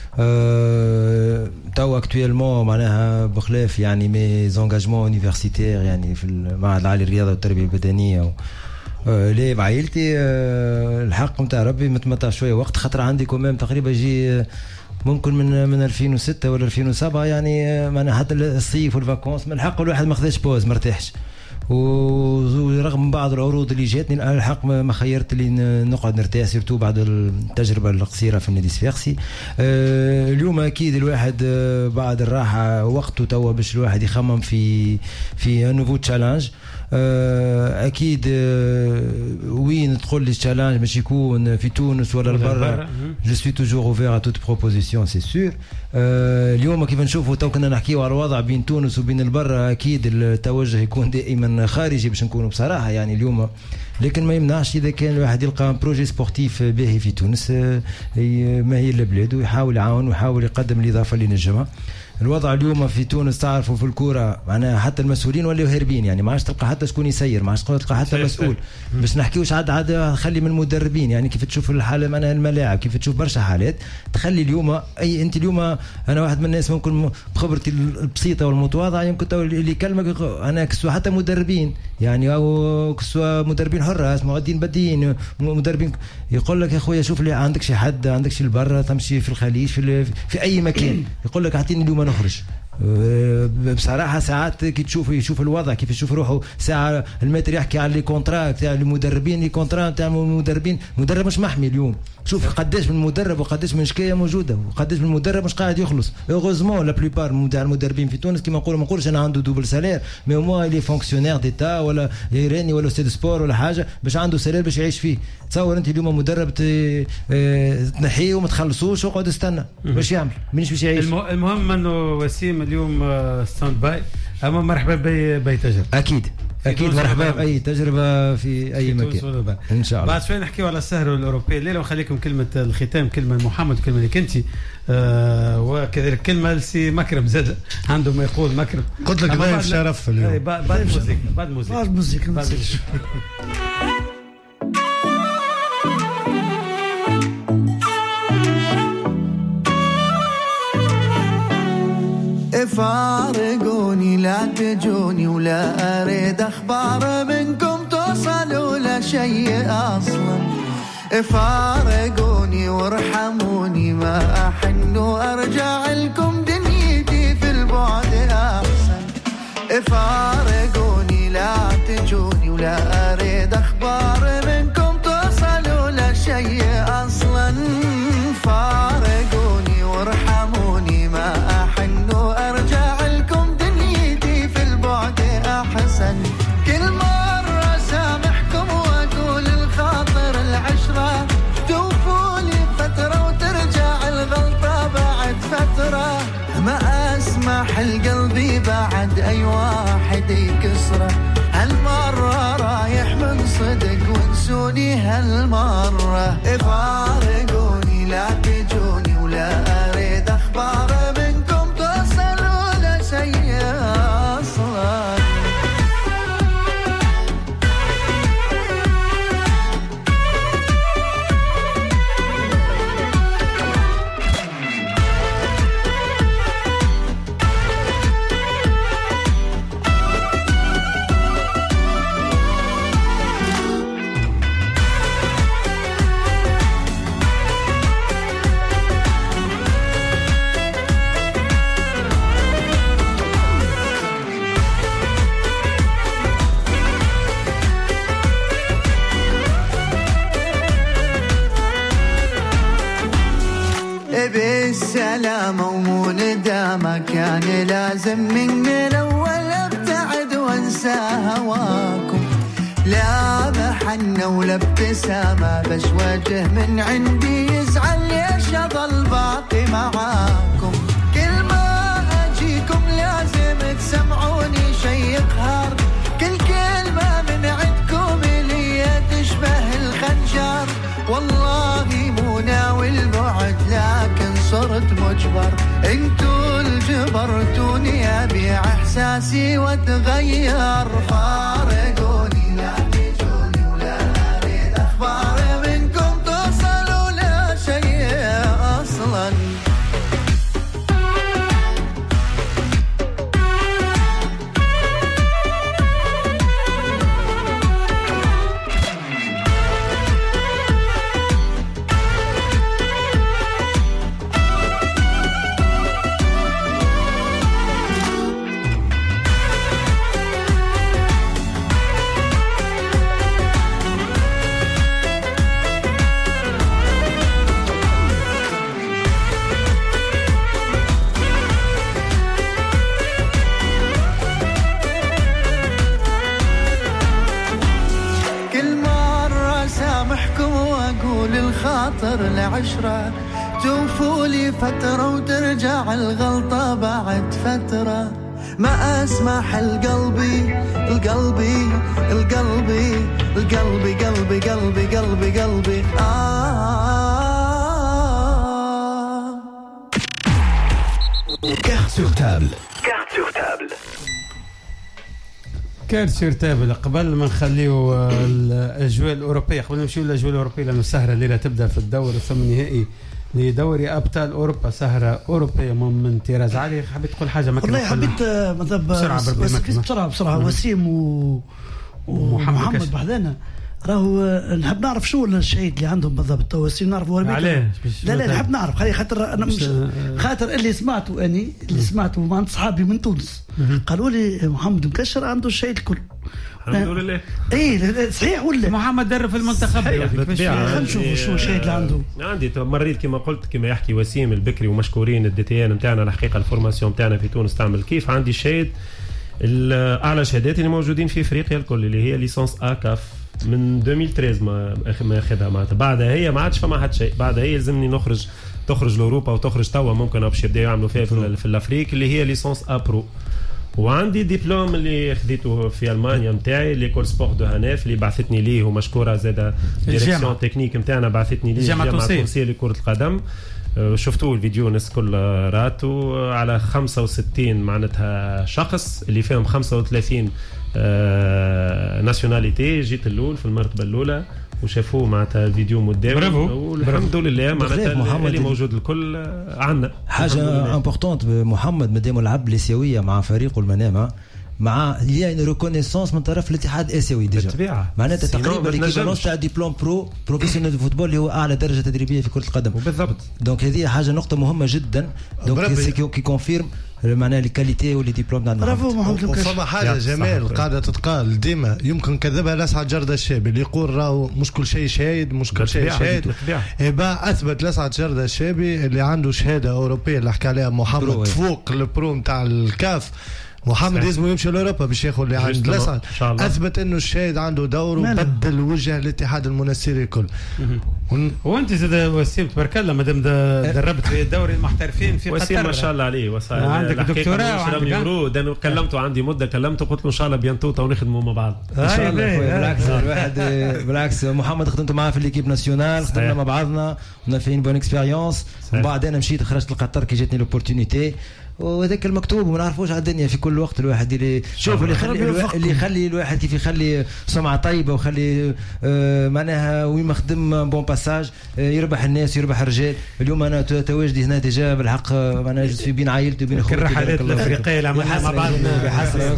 تو اكتويلمون معناها بخلاف يعني مي زونجاجمون يونيفرسيتير يعني في المعهد العالي للرياضه والتربيه البدنيه ليه بعائلتي الحق نتاع ربي متمتع شويه وقت، خاطر عندي كمان تقريبا يجي ممكن من 2006 ولا 2007 يعني معناها حتى الصيف والفاكونس من الحق الواحد ما خذاش بوز مرتاحش. ورغم بعض العروض اللي جاتني على الحق ما خيرت لي نقعد نرتاح سيرتو بعد التجربه القصيره في النادي الصفاقسي. اليوم اكيد الواحد بعد الراحه وقته توا باش الواحد يخمم في نوفو تشالنج. اكيد وين تقول لي تشالنج باش يكون في تونس ولا برا، جو سوي توجور اوفير ا توت بروبوزيسيون سي سور. اليوم كيف نشوفوا تو كنا نحكيو على الوضع بين تونس وبين البرا، اكيد التوجه يكون دائما خارجي باش نكونوا بصراحه يعني اليوم، لكن ما يمنعش اذا كان الواحد يلقى بروجي سبورتيف باهي في تونس ما هي البلاد ويحاول يعاون ويحاول يقدم الاضافه اللي نجمها. الوضع اليوم في تونس تعرفوا في الكوره معناها حتى المسؤولين ولاو هاربين، يعني ما عادش تلقى حتى شكون يسير، ما عادش تلقى حتى مسؤول باش نحكيوش عاد خلي من المدربين. يعني كيف تشوف الحاله معناها الملاعب، كيف تشوف برشا حالات تخلي اليوم انت اليوم انا واحد من الناس ممكن بخبرتي البسيطه والمتواضعه يمكن اللي يكلمك انا كسوا حتى مدربين يعني او كسوا مدربين حراس معدين بدين مدربين يقول لك يا خويا شوف لي عندك شي حد عندك شي لبرا تمشي في الخليج في اي مكان يقول لك اعطيني اليوم نخرج بصراحه ساعات كي يشوف الوضع كيف يشوف روحه ساعه المتر يحكي على لي كونترا تاع المدربين لي كونترا تاع المدربين المدرب مش محمي اليوم شوف قداش من مدرب وقداش من شكايه موجوده وقداش من مدرب مش قاعد يخلص اوغوزمون لا بلوبار تاع المدربين في تونس كيما نقولوا ما نقولش انا عنده دوبل سالير مي مو لي فونكسيونير ديتا ولا يراني ولا ستيد سبور ولا حاجه باش عنده سالير باش يعيش فيه تصور انت اليوم مدرب تنحيه وما تخلصوش وقعد استنى باش يعمل مانيش باش يعيش المهم انه وسيم اليوم ستاند باي اما مرحبا باي تجربه اكيد مرحبا باي تجربه في اي مكان ان شاء الله. بعد شوي نحكيو على السهره الاوروبيه الليله ونخليكم كلمه الختام كلمه محمد كلمه لك انت وكذلك كلمه لسي مكرم زاد عنده ما يقول مكرم قلت لك ضيف شرف اليوم بعد موسيقى فارقوني لا تجوني ولا أريد أخبار منكم توصلوا لشيء أصلا فارقوني وارحموني ما أحن وأرجع لكم دنيتي في البعد أحسن فارقوني لا تجوني ولا أريد أخبار منكم توصلوا لشيء أصلا فارقوني وارحموني ما أحن وأرجع لكم دنيتي في البعد أحسن كل مرة سامحكم وأقول الخاطر العشرة توفولي فترة وترجع الغلطة بعد فترة ما أسمح القلبي بعد أي واحد يكسره هالمرة رايح من صدق وانسوني هالمرة فارقوني لا تجوني ولا أريد أخبار منكم توصلوا لشيء أصلا بالسلامة ومو ندامة كان لازم من الأول ابتعد وانسى هواكم لا بحنة ولا ابتسامة بس وجه من عندي يزعل ليش أضل باقي معاكم كل ما أجيكم لازم تسمعوني شي يقهر كل كلمة من عندكم لي تشبه الخنجر والله مو ناوي البعد لكن صرت مجبر انتوا الجبرتوني ابيع احساسي واتغير فارقوني لا تجوني ولا اريد اخبار منكم توصلوا لا شيء اصلا الخاطر العشرة توفولي فترة وترجع الغلطة بعد فترة ما أسمح القلبي القلبي القلبي القلبي قلبي قلبي قلبي قلبي Carte sur table. Carte sur table. كارت سير تابل قبل ما نخليو الاجواء الاوروبيه قبل ما نمشيو للاجواء الاوروبيه لانه السهره الليله تبدا في الدور الثمن النهائي لدوري ابطال اوروبا سهره اوروبيه من طراز عالي حبيت تقول حاجه ما والله حبيت بسرعه وسيم ومحمد بحذانا راهو نحب نعرف شو الشهيد اللي عندهم بالضبط توسي نعرف هو عليه لا نحب نعرف خاطر انا مش خاطر اللي سمعته مع صحابي من تونس قالوا لي محمد مكشر عنده الشهيد الكل الحمد لله. ايه صحيح ولا محمد درب في المنتخب. خلينا نشوف شو الشهيد اللي عنده. عندي مريت كما قلت كما يحكي وسيم البكري ومشكورين الدي تي ان نتاعنا الحقيقه الفورماسيون نتاعنا في تونس تعمل كيف. عندي شهيد الاعلى شهادات اللي موجودين في افريقيا الكل اللي هي ليسانس اكاف من 2013 ما اخذها معناتها. بعدها هي ما عادش فما حد شيء. بعدها هي لازمني تخرج لاوروبا وتخرج توا ممكن باش يبداو يعملوا فيها في الافريق اللي هي ليسانس ابرو. وعندي دبلوم اللي خذيته في المانيا نتاعي ليكول سبور دو هانيف اللي بعثتني ليه ومشكوره زاده ديريكسيون تكنيك نتاعنا بعثتني ليه الجامعه التونسيه لكره القدم. شفتوا الفيديو الناس كل راتو على 65 معناتها شخص اللي فيهم 35 ناسيوناليتي. جيت الاول في المرتبه الاولى وشافوه معناتها الفيديو مداوم والحمد لله معناتها اللي موجود الكل عندنا حاجه امبورطونت. محمد مادام لعب الاسيويه مع فريقه المنامه مع لي ريكونيسونس من طرف الاتحاد الاسيوي ديجا معناتها تقريبا ليكيفالونس تاع ديبلوم بروفيسيونيل دو فوتبول اللي هو اعلى درجه تدريبيه في كره القدم بالضبط. دونك هذه حاجه نقطه مهمه جدا. دونك كي كونفيرم معناها الكاليتي واللي ديبلوم تاعنا. وفما حاجه جمال قاعده تتقال ديما يمكن كذبها لسعد جرده الشابي اللي يقول راهو مش كل شيء شاهد مش كل شيء شاهد. يبقى اثبت لسعد جرده الشابي اللي عنده شهاده اوروبيه اللي حكى عليها محمد فوق البرو نتاع الكاف. محمد لازم يمشي لاوروبا باش ياخذ اللي عند لسعد. اثبت انه الشاهد عنده دور وبدل وجه الاتحاد المنسيري الكل. وانت زاد وسيم تبارك الله مادام دربت في الدوري المحترفين في قطر. وسيم ما شاء الله عليه عندك دكتوراه وعندك كلمته عندي مده كلمته قلت له ان شاء الله بيانتو ونخدموا مع بعض ان شاء الله. بالعكس الواحد بالعكس محمد خدمت معاه في ليكيب ناسيونال خدمنا مع بعضنا ونافين بون اكسبيريونس. ومن بعد انا مشيت خرجت لقطر كي جاتني لوبورتونيتي وهذاك المكتوب وما نعرفوش على الدنيا في كل وقت. الواحد اللي شوف اللي يخلي الواحد كيف يخلي سمعه طيبه ويخلي معناها وين ما خدم بون باساج يربح الناس يربح الرجال. اليوم انا تواجدي هنا ديجا بالحق معناها في بين عائلتي وبين اخوتي الرحلات الافريقيه اللي عملناها مع بعضنا بحسره.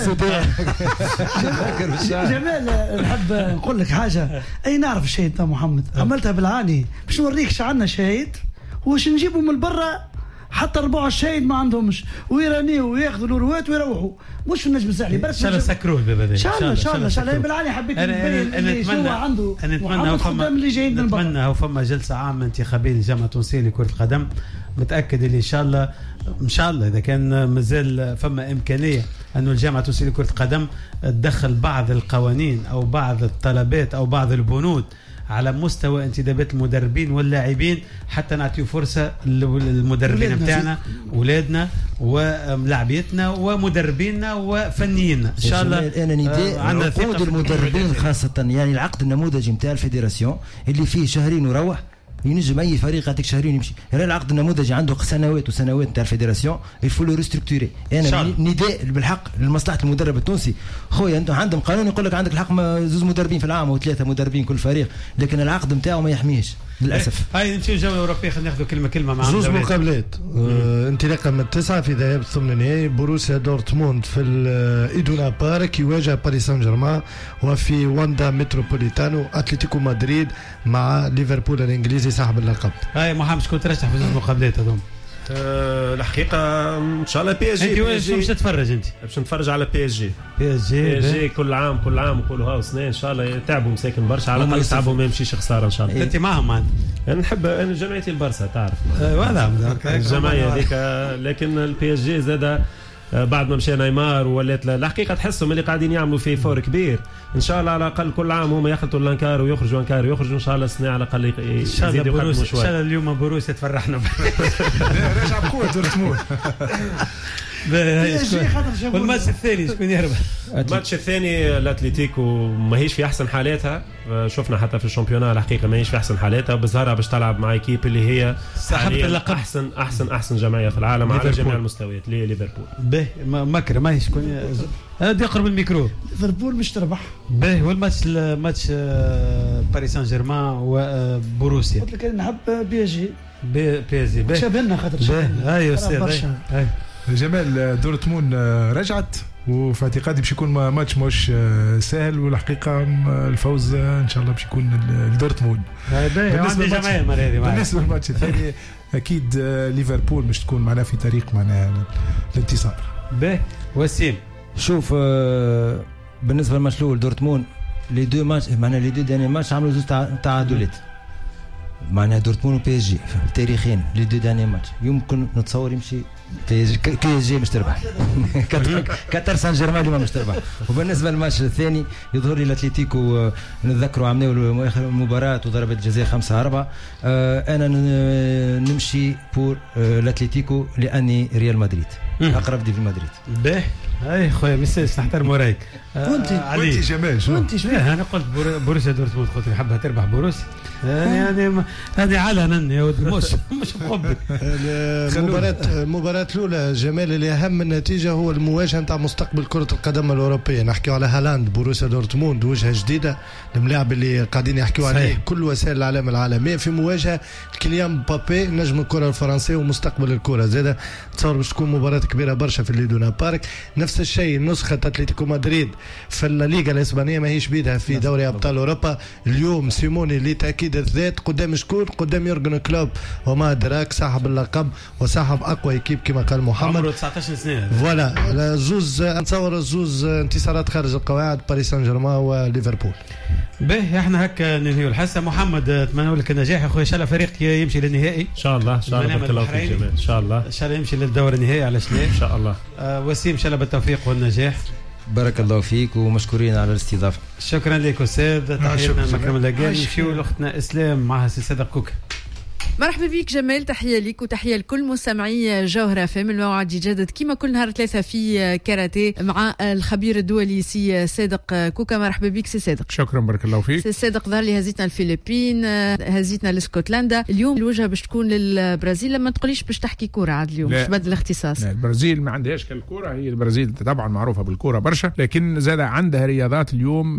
جمال نحب نقول لك حاجه. اي نعرف الشهيد تاع محمد عملتها بالعاني باش نوريك عندنا شهيد واش نجيبوا من برا حتى 4 الشهيد ما عندهمش ويرانيوا وياخذوا الروات ويروحوا مش في النجم الساحلي بس ان شاء الله سكروه الباب هذا ان شاء الله بالعاني حبيت نبين اللي شو عنده. انا نتمنى فما جلسه عامه انتخابيه للجامعه التونسيه لكره القدم. متاكد اللي ان شاء الله اذا كان مازال فما امكانيه انه الجامعه التونسيه لكره القدم تدخل بعض القوانين او بعض الطلبات او بعض البنود على مستوى انتدابات المدربين واللاعبين حتى نعطيو فرصه للمدربين بتاعنا اولادنا ولاعبيتنا ومدربيننا وفنيينا ان شاء الله. انا نداء عقود المدربين خاصه يعني العقد النموذجي نتاع الفيدراسيون اللي فيه شهرين وروح ينجم اي فريق يعطيك شهرين يمشي. هنا العقد النموذجي عنده سنوات وسنوات نتاع الفيدراسيون يفو لو ريستركتوري. انا نداء بالحق لمصلحه المدرب التونسي. خويا انتم عندهم قانون يقول لك عندك الحق 2 مدربين في العام و3 مدربين كل فريق لكن العقد نتاعو ما يحميش للاسف. هاي نمشيو الجوله الاوروبيه خلينا ناخذوا كلمه مع 2 مقابلات انطلاقا من 9 في ذهاب الثمن نهائي. بروسيا دورتموند في الايدونا بارك يواجه باريس سان جيرمان وفي واندا متروبوليتانو اتلتيكو مدريد مع ليفربول الانجليزي صاحب اللقب. هاي محمد شكون ترشح في 2 مقابلات هذوم؟ الحقيقه ان شاء الله بي اس جي. انت باش تتفرج؟ انت باش نتفرج على بي اس جي كل عام نقولوا هاو سنين ان شاء الله تعبوا مساكن برشا على الاقل تعبوا ما يمشيش خساره ان شاء الله. انت معهم انا نحب انا جمعيتي البرسا تعرف الجمعيه هذيك لكن البي اس جي زاد بعد ما مشى نيمار ولات الحقيقه تحسهم اللي قاعدين يعملوا فيه فور كبير. ان شاء الله على الاقل كل عام هما يخلطوا الانكار ويخرجوا ان شاء الله السنه على الاقل يزيدوا يقدموا شويه. ان شاء الله اليوم بروسيا تفرحنا راجع بقوه دورتموند. والماتش الثاني شكون يربح؟ الماتش الثاني الاتليتيكو ماهيش في احسن حالاتها. شفنا حتى في الشامبيونات الحقيقه ماهيش في احسن حالاتها. بظهرها باش تلعب مع ايكيب اللي هي صاحبة اللقب احسن جمعيه في العالم على جميع المستويات اللي هي ليفربول. به مكر ماهيش شكون هذا يقرب الميكرو. ليفربول مش تربح به. والماتش باريس سان جيرمان وبروسيا. قلت لك نحب بي اس جي. بي اس جي شبهنا خاطر هاي استاذ. جمال دورتموند رجعت وفي اعتقادي باش يكون ماتش مش سهل، والحقيقه الفوز ان شاء الله باش يكون لدورتموند. بالنسبه للماتش الثاني اكيد ليفربول باش تكون معنا في طريق معنا الانتصار. باهي وسيم شوف بالنسبه للماتش الاول دورتموند لي دو ماتش معنا لي دو داني ماتش عملوا زوج تعادلات معناها دورتموند وبي اس جي تاريخيا لي دو داني ماتش يمكن نتصور يمشي بي اس جي مش تربح كاتر سان جيرمان اليوم مش تربح. وبالنسبه للماتش الثاني يظهر لي الاتليتيكو نتذكروا عملوا مباراه وضربت جزاء 5-4. انا نمشي بور الاتليتيكو لاني ريال مدريد اقرب دي في مدريد. باهي اي خويا ميساج نحترم رايك. وانت جمال وانت شنو انا قلت بروسيا دورتموند قلت لك حبها تربح بروسيا يعني هذه علنا يا ولد مش بحبك. المباراة الأولى جمال اللي أهم النتيجة هو المواجهة نتاع مستقبل كرة القدم الأوروبية. نحكيو على هالاند بروسيا دورتموند وجهة جديدة الملاعب اللي قاعدين يحكيو عليه كل وسائل الإعلام العالمية في مواجهة كيليان مبابي نجم الكرة الفرنسية ومستقبل الكرة زادة. تصور باش تكون مباراة كبيرة برشا في الليدونا بارك. نفس الشيء نسخة أتلتيكو مدريد في الليغا الإسبانية ما هيش بيدها في دوري أبطال أوروبا. اليوم سيموني لتأكيد الذات قدام شكون؟ قدام يورجن كلوب وما أدراك صاحب اللقب وصاحب أقوى إكيب كما قال محمد عمره 19 سنة. فوالا زوز نتصور زوز انتصارات خارج القواعد باريس سان جيرمان وليفربول. باهي احنا هكا ننهيو الحصة. محمد اتمنى لك النجاح يا خويا. ان شاء الله فريق يمشي للنهائي ان شاء الله. ان شاء الله بارك الله فيك جمال. ان شاء الله يمشي للدور النهائي على شنو ان شاء الله. وسيم ان شاء الله بالتوفيق والنجاح. بارك الله فيك ومشكورين على الاستضافة. شكرا لك أستاذ. تحياتنا مكرم الأجيال. نمشيو لأختنا إسلام معها سي صادق كوكا. مرحبا بك جمال. تحية لك وتحية لكل مستمعي جوهرة فم. الموعد يجدد كما كل نهار ثلاثة في كاراتيه مع الخبير الدولي سي صادق كوكا. مرحبا بك سي صادق. شكرا بارك الله فيك. سي صادق ظهر لي هزيتنا الفلبين هزيتنا لاسكتلندا. اليوم الوجهة باش تكون للبرازيل. لما تقوليش باش تحكي كورة عاد اليوم باش تبدل الاختصاص. البرازيل ما عندهاش كالكورة. هي البرازيل طبعا معروفة بالكورة برشا لكن زاد عندها رياضات. اليوم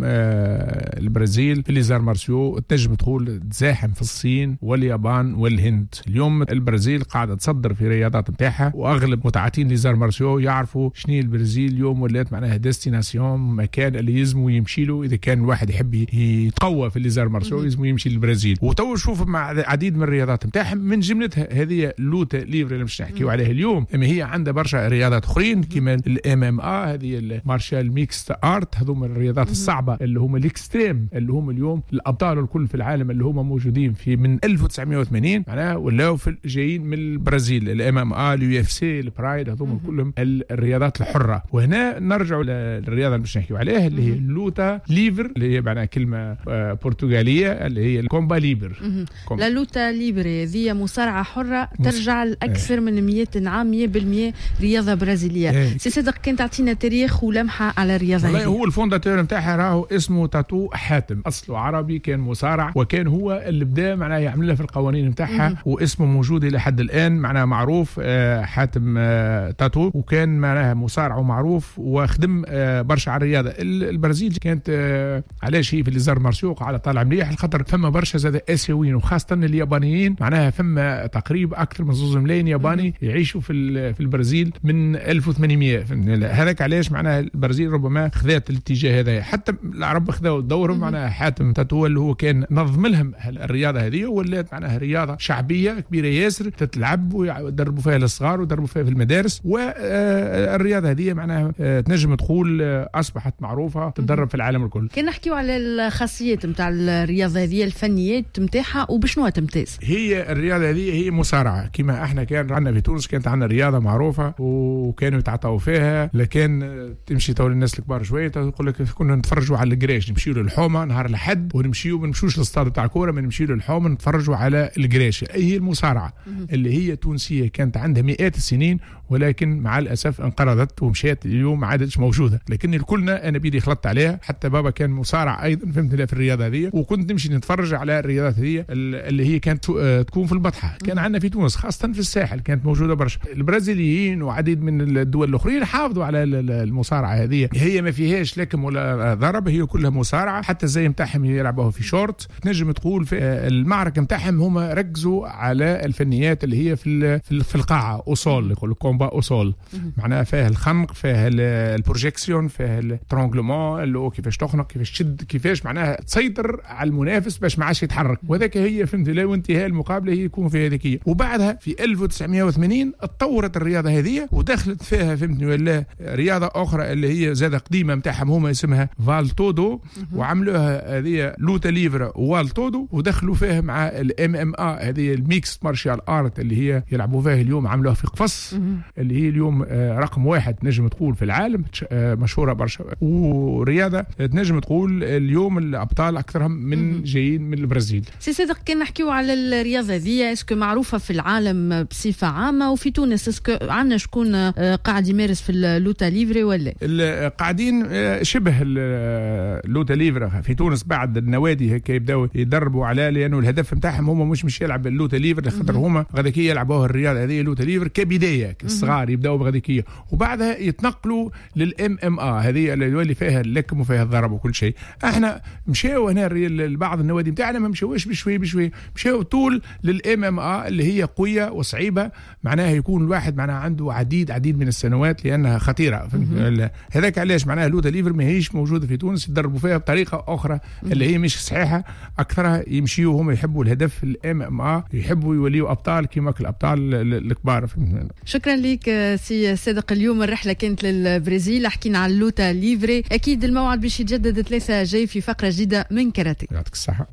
البرازيل في ليزار مارسيو تنجم تقول تزاحم في الصين واليابان والهند. اليوم البرازيل قاعدة تصدر في رياضات نتاعها واغلب متعاطين ليزار مارسيو يعرفوا شنو البرازيل اليوم ولات معناها ديستيناسيون مكان اللي يلزموا يمشي له اذا كان الواحد يحب يتقوى في ليزار مارسيو يلزموا يمشي للبرازيل. وتو شوف مع عديد من الرياضات نتاعهم من جملتها هذه اللوتا ليفر اللي مش نحكيو عليها اليوم. اما هي عندها برشا رياضات اخرين كما الام ام هذه المارشال ميكس ارت. هذوما الرياضات الصعبه اللي هم الاكستريم اللي هم اليوم الابطال الكل في العالم اللي هم موجودين في من 1980 معناها ولاو في جايين من البرازيل. الام ام اليو اف سي البرايد هذوما كلهم الرياضات الحره. وهنا نرجعوا للرياضه اللي باش نحكيو عليها اللي هي اللوتا ليفر اللي هي معناها كلمه برتغاليه اللي هي الكومبا ليبر. لا لوتا ليبر هذه مصارعه حره ترجع لاكثر من 100 عام 100% رياضه برازيليه. سي صدق كان تعطينا تاريخ ولمحه على الرياضه والله. هو الفونداتور نتاعها راهو اسمه تاتو حاتم اصله عربي كان مصارع وكان هو اللي بدا معناها يعمل لها في القوانين نتاعها واسمه موجود الى حد الان معناها معروف حاتم تاتو وكان معناها مصارع ومعروف وخدم برشا على الرياضه. البرازيل كانت علاش هي في ليزار مارسيو على طالع مليح الخطر فما برشا زاد اسيويين وخاصه اليابانيين معناها فما تقريبا اكثر من 2 ملايين ياباني يعيشوا في البرازيل من 1800. هذاك علاش معناها البرازيل ربما خذات الاتجاه هذا. حتى العرب خذوا دورهم معناها حاتم تاتو اللي هو كان نظم لهم الرياضه هذه ولات معناها رياضه شعبيه كبيره ياسر تتلعب ويدربوا فيها الصغار ويدربوا فيها في المدارس. والرياضه هذه معناها تنجم تقول اصبحت معروفه تتدرب في العالم الكل. كنا نحكيو على الخاصيات نتاع الرياضه هذه الفنيات نتاعها وبشنو تمتاز. هي الرياضه هذه هي مصارعه كما احنا كان عندنا في تونس كانت عندنا رياضه معروفه وكانوا يتعاطوا فيها لكن تمشي تولي الناس الكبار شويه تقول لك كنا نتفرجوا على الجريش نمشيو للحومه نهار الاحد ونمشيو ما نمشوش للستاد تاع الكوره ما نمشيو للحومه نتفرجوا على الجريش. هي المصارعه اللي هي تونسيه كانت عندها مئات السنين ولكن مع الاسف انقرضت ومشيت اليوم ما عادتش موجوده. لكن كلنا انا بيدي خلطت عليها حتى بابا كان مصارع ايضا فهمت في الرياضه هذه وكنت نمشي نتفرج على الرياضات هذه اللي هي كانت تكون في البطحه. كان عندنا في تونس خاصه في الساحل كانت موجوده برشا. البرازيليين وعديد من الدول الاخرين حافظوا على المصارعه هذه. هي ما فيهاش لكم ولا ضرب هي كلها مصارعه. حتى الزي نتاعهم يلعبوها في شورت. تنجم تقول في المعركه نتاعهم هما رقوا يركزوا على الفنيات اللي هي في القاعه اصول، يقولوا كومبا اصول، معناها فيها الخنق، فيها البروجيكسيون، فيها الترونغلومون، اللي كيفاش تخنق، كيفاش تشد، كيفاش معناها تسيطر على المنافس باش ما عادش يتحرك. وذاك هي فهمت لو انتهاء المقابله هي يكون في هذيك. وبعدها في 1980 اتطورت الرياضه هذه ودخلت فيها فهمتني ولا رياضه اخرى اللي هي زاده قديمه نتاعهم هما اسمها فالتودو، وعملوها هذه لوتا ليفر والتودو، ودخلوا فيها مع الام ام ا هذه الميكس مارشال ارت اللي هي يلعبوا فيها اليوم، عملوها في قفص اللي هي اليوم رقم 1 نجم تقول في العالم، مشهوره برشا، ورياضه تنجم تقول اليوم الابطال اكثرهم من جايين من البرازيل. سي صدق كان نحكيو على الرياضه ذي، اسكو معروفه في العالم بصفه عامه وفي تونس اسكو عندنا شكون قاعد يمارس في اللوتا ليفري ولا قاعدين شبه اللوتا ليفري في تونس بعد النوادي هيك يبداو يدربوا على، لانه الهدف نتاعهم هم مش يلعب اللوتا ليفري، خاطر هما غاديكيه يلعبوها الرياضه هذه اللوتا ليفري كبدايه كالصغار يبداو بغاديكيه، وبعدها يتنقلوا للام ام ا هذه اللي يولي فيها اللكم وفيها الضرب وكل شيء. احنا مشاو هنا بعض النوادي نتاعنا ما مشاوش بشوي مشاو طول للام ام ا اللي هي قويه وصعيبه، معناها يكون الواحد معناها عنده عديد من السنوات لانها خطيره. هذاك علاش معناها اللوتا ليفر ما هيش موجوده في تونس، يدربوا فيها بطريقه اخرى اللي هي مش صحيحه، اكثرها يمشيوا هم يحبوا الهدف الام ام ا، يحبوا يوليوا ابطال كيما الابطال الكبار. شكرا لك سي صادق. اليوم الرحله كانت للبرازيل، حكينا على اللوتا ليفري، اكيد الموعد باش يتجدد 3 جاي في فقره جديده من كاراتيه. يعطيك الصحه.